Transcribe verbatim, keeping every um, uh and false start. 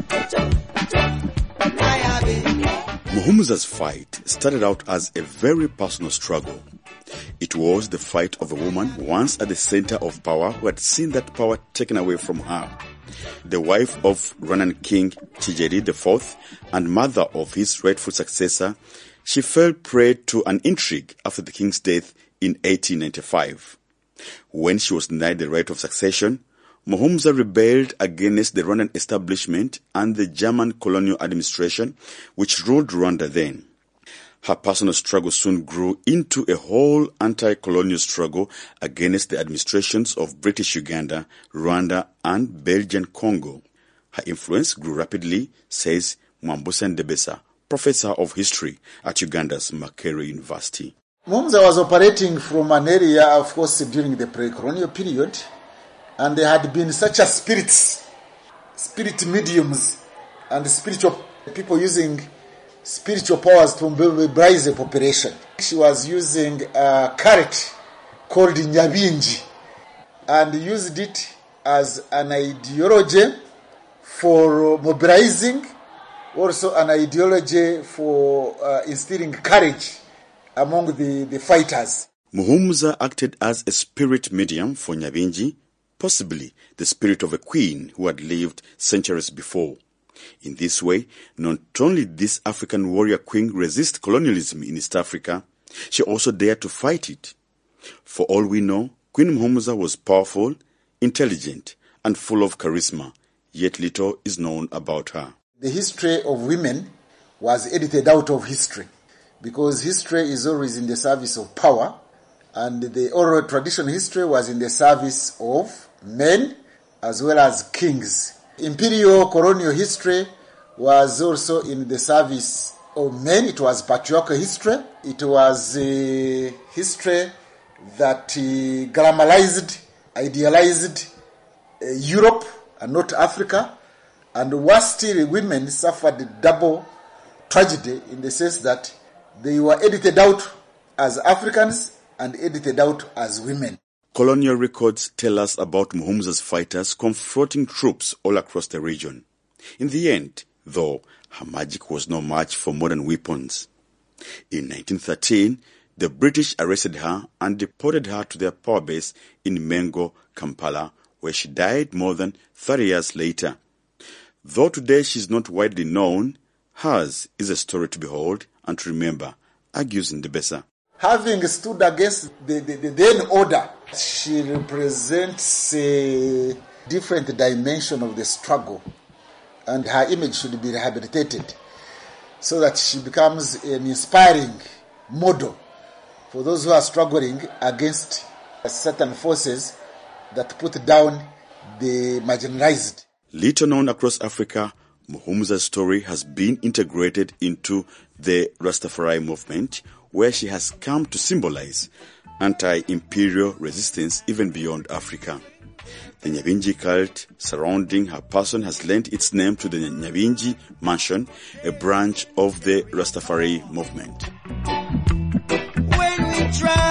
Muhumuza's fight started out as a very personal struggle. It was the fight of a woman once at the center of power who had seen that power taken away from her. The wife of Rwandan King Kigeli the fourth and mother of his rightful successor, she fell prey to an intrigue after the king's death in eighteen ninety-five. When she was denied the right of succession, Muhumuza rebelled against the Rwandan establishment and the German colonial administration which ruled Rwanda then. Her personal struggle soon grew into a whole anti-colonial struggle against the administrations of British Uganda, Rwanda, and Belgian Congo. Her influence grew rapidly, says Mwambusa Ndebesa, professor of history at Uganda's Makerere University. Muhumuza was operating from an area, of course, during the pre-colonial period, and there had been such as spirits, spirit mediums, and spiritual people using spiritual powers to mobilize the population. She was using a carrot called Nyabingi and used it as an ideology for mobilizing, also an ideology for uh, instilling courage among the, the fighters. Muhumuza acted as a spirit medium for Nyabingi, possibly the spirit of a queen who had lived centuries before. In this way, not only did this African warrior queen resist colonialism in East Africa, she also dared to fight it. For all we know, Queen Muhumuza was powerful, intelligent, and full of charisma, yet little is known about her. The history of women was edited out of history, because history is always in the service of power, and the oral traditional history was in the service of men as well as kings. Imperial colonial history was also in the service of men. It was patriarchal history. It was a history that uh, glamorized, idealized uh, Europe and not Africa. And worse still, women suffered double tragedy in the sense that they were edited out as Africans and edited out as women. Colonial records tell us about Muhumuza's fighters confronting troops all across the region. In the end, though, her magic was no match for modern weapons. In nineteen thirteen, the British arrested her and deported her to their power base in Mengo, Kampala, where she died more than thirty years later. Though today she is not widely known, hers is a story to behold and to remember, argues Ndebesa. Having stood against the, the, the then order, she represents a different dimension of the struggle, and her image should be rehabilitated so that she becomes an inspiring model for those who are struggling against certain forces that put down the marginalized. Little known across Africa, Muhumuza's story has been integrated into the Rastafari movement, where she has come to symbolize anti-imperial resistance even beyond Africa. The Nyabingi cult surrounding her person has lent its name to the Nyabingi Mansion, a branch of the Rastafari movement. When we try